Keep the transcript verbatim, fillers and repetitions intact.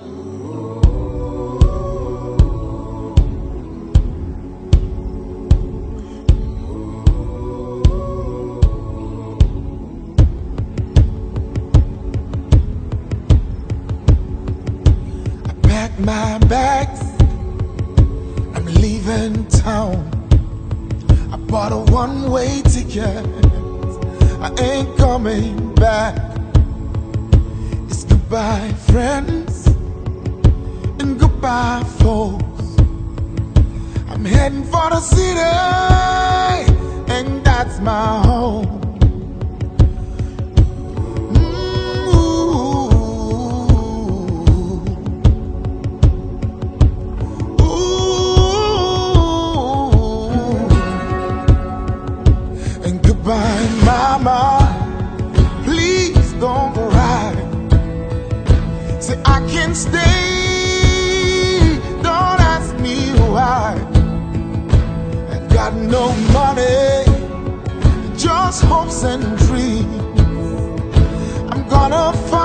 Pack my bags, I'm leaving town. I bought a one-way ticket, I ain't coming back. It's goodbye friends and goodbye folks. I'm heading for the city and that's my home. Goodbye, mama, please don't cry. Say I can stay, don't ask me why. I got no money, just hopes and dreams. I'm gonna find